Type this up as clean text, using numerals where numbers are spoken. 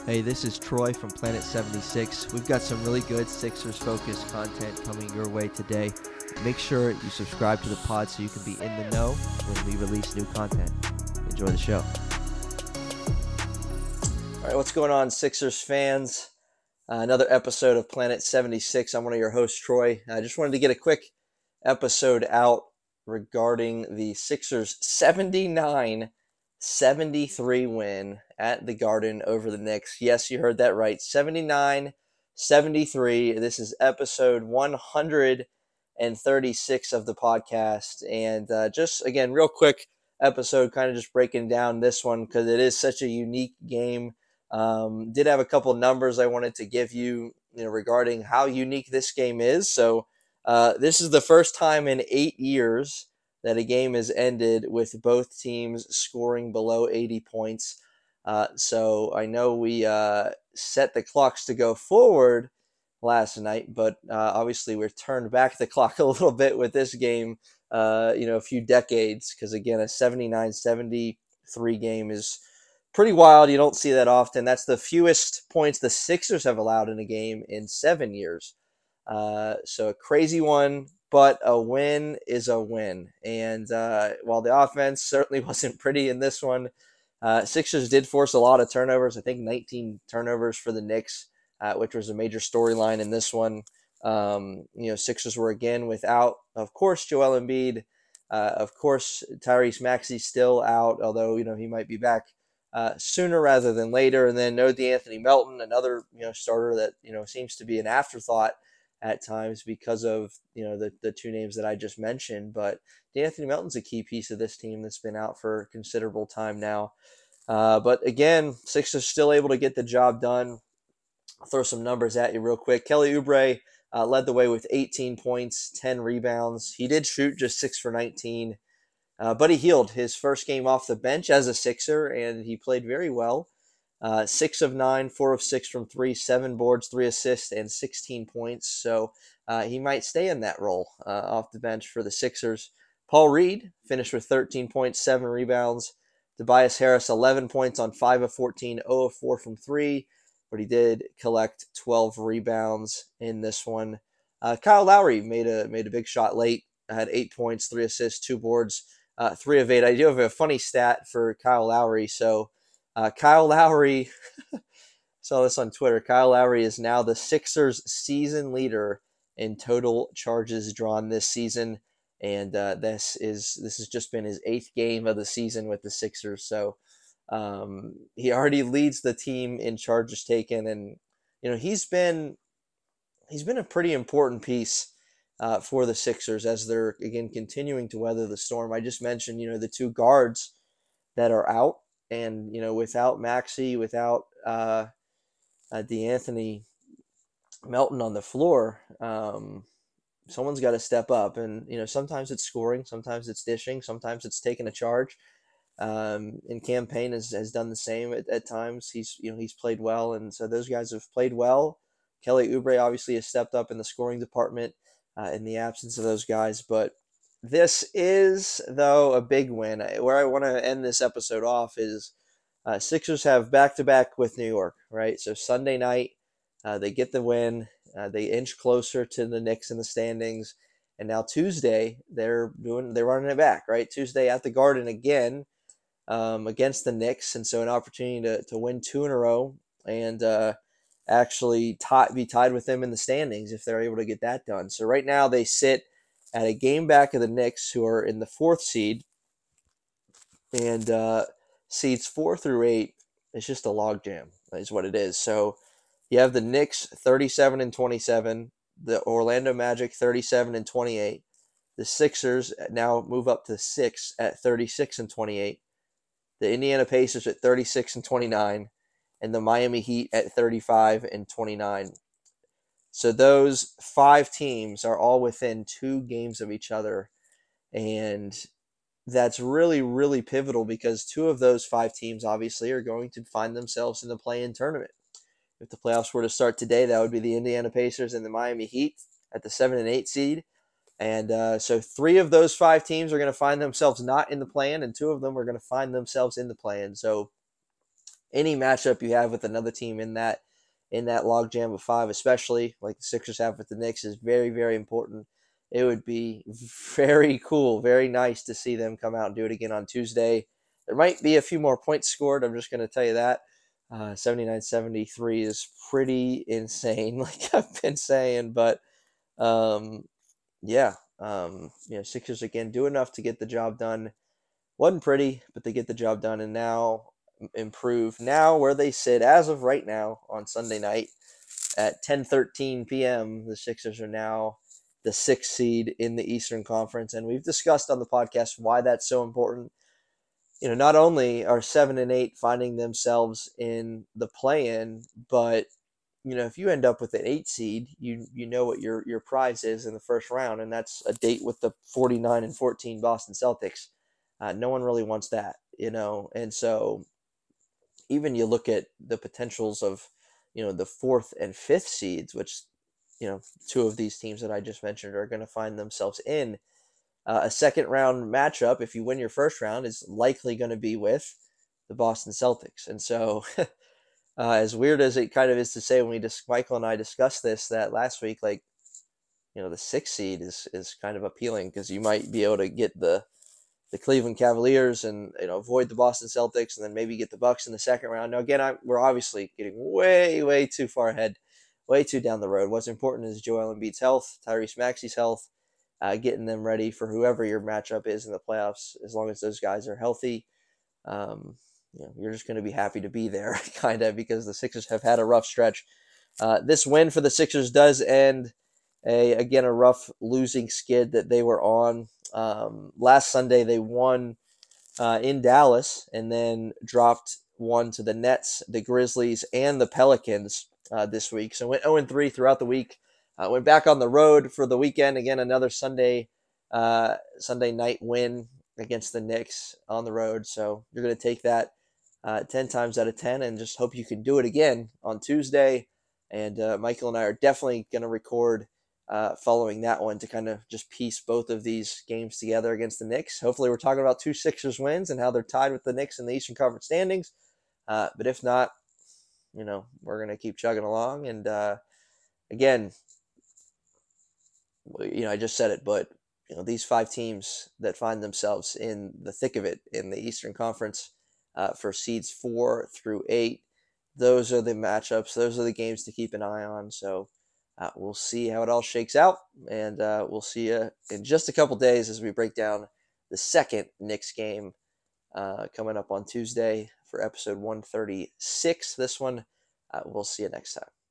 Hey, this is Troy from Planet 76. We've got some really good Sixers-focused content coming your way today. Make sure you subscribe to the pod so you can be in the know when we release new content. Enjoy the show. All right, what's going on, Sixers fans? Another episode of Planet 76. I'm one of your hosts, Troy. I just wanted to get a quick episode out regarding the Sixers 79-73 win at the Garden over the Knicks. Yes, you heard that right. 79-73. This is episode 136 of the podcast. And just, again, real quick episode, kind of just breaking down this one because it is such a unique game. Did have a couple numbers I wanted to give you, regarding how unique this game is. So this is the first time in 8 years that a game has ended with both teams scoring below 80 points. So I know we set the clocks to go forward last night, but obviously we've turned back the clock a little bit with this game, a few decades, because again, a 79-73 game is pretty wild. You don't see that often. That's the fewest points the Sixers have allowed in a game in 7 years. So a crazy one, but a win is a win. And while the offense certainly wasn't pretty in this one, Sixers did force a lot of turnovers. I think 19 turnovers for the Knicks, which was a major storyline in this one. Sixers were again without, of course, Joel Embiid. Of course, Tyrese Maxey still out, although he might be back sooner rather than later. And then no DeAnthony Melton, another starter that seems to be an afterthought at times because of the two names that I just mentioned. But DeAnthony Melton's a key piece of this team that's been out for considerable time now. But again, Sixers still able to get the job done. I'll throw some numbers at you real quick. Kelly Oubre led the way with 18 points, 10 rebounds. He did shoot just 6 for 19. But he healed his first game off the bench as a Sixer, and he played very well. 6 of 9, 4 of 6 from 3, 7 boards, 3 assists, and 16 points. So he might stay in that role off the bench for the Sixers. Paul Reed finished with 13 points, 7 rebounds. Tobias Harris, 11 points on 5 of 14, 0 of 4 from 3, but he did collect 12 rebounds in this one. Kyle Lowry made a big shot late, had 8 points, 3 assists, 2 boards. 3 of 8. I do have a funny stat for Kyle Lowry. So Kyle Lowry, saw this on Twitter. Kyle Lowry is now the Sixers season leader in total charges drawn this season, and this has just been his 8th game of the season with the Sixers. So he already leads the team in charges taken, and he's been a pretty important piece for the Sixers as they're, again, continuing to weather the storm. I just mentioned, the two guards that are out, and, without Maxey, without DeAnthony Melton on the floor, someone's got to step up. And, sometimes it's scoring, sometimes it's dishing, sometimes it's taking a charge. And Cam Payne has done the same at times. He's played well, and so those guys have played well. Kelly Oubre obviously has stepped up in the scoring department in the absence of those guys. But this is, though, a big win. Where I want to end this episode off is Sixers have back-to-back with New York, right? So Sunday night, they get the win. They inch closer to the Knicks in the standings. And now Tuesday, they're running it back, right? Tuesday at the Garden again against the Knicks. And so an opportunity to win 2 in a row and actually be tied with them in the standings if they're able to get that done. So right now they sit at a game back of the Knicks, who are in the 4th seed, and seeds 4 through 8. It's just a logjam, is what it is. So you have the Knicks 37-27, the Orlando Magic 37-28. The Sixers now move up to 6 at 36-28. The Indiana Pacers at 36-29. And the Miami Heat at 35-29. So those 5 teams are all within 2 games of each other. And that's really, really pivotal because 2 of those 5 teams obviously are going to find themselves in the play-in tournament. If the playoffs were to start today, that would be the Indiana Pacers and the Miami Heat at the 7 and 8 seed. And so 3 of those 5 teams are going to find themselves not in the play-in, and 2 of them are going to find themselves in the play-in. So any matchup you have with another team in that logjam of five, especially like the Sixers have with the Knicks, is very, very important. It would be very cool, very nice to see them come out and do it again on Tuesday. There might be a few more points scored. I'm just going to tell you that. 79-73 is pretty insane, like I've been saying. But um, yeah, Sixers again do enough to get the job done. Wasn't pretty, but they get the job done, and now improve. Now where they sit as of right now on Sunday night at 10:13 p.m. The Sixers are now the sixth seed in the Eastern Conference, and we've discussed on the podcast why that's so important. Not only are 7 and 8 finding themselves in the play-in, but if you end up with an 8 seed, you know what your prize is in the first round, and that's a date with the 49-14 Boston Celtics. No one really wants that, and so even you look at the potentials of the fourth and fifth seeds, which two of these teams that I just mentioned are going to find themselves in a second round matchup. If you win your first round, is likely going to be with the Boston Celtics, and so. As weird as it kind of is to say, when Michael and I discussed this that last week, like the sixth seed is kind of appealing because you might be able to get the Cleveland Cavaliers and avoid the Boston Celtics, and then maybe get the Bucks in the second round. Now again, we're obviously getting way too far ahead, way too down the road. What's important is Joel Embiid's health, Tyrese Maxey's health, getting them ready for whoever your matchup is in the playoffs. As long as those guys are healthy, um, you're just going to be happy to be there, kind of, because the Sixers have had a rough stretch. This win for the Sixers does end a rough losing skid that they were on. Last Sunday they won in Dallas and then dropped one to the Nets, the Grizzlies, and the Pelicans this week. So went 0-3 throughout the week. Went back on the road for the weekend. Again, another Sunday night win against the Knicks on the road. So you're going to take that 10 times out of 10 and just hope you can do it again on Tuesday. And Michael and I are definitely going to record following that one to kind of just piece both of these games together against the Knicks. Hopefully, we're talking about two Sixers wins and how they're tied with the Knicks in the Eastern Conference standings. But if not, we're going to keep chugging along. And again, I just said it, but these five teams that find themselves in the thick of it in the Eastern Conference for seeds 4 through 8, those are the matchups. Those are the games to keep an eye on. So we'll see how it all shakes out, and we'll see you in just a couple days as we break down the second Knicks game coming up on Tuesday for episode 136. This one, we'll see you next time.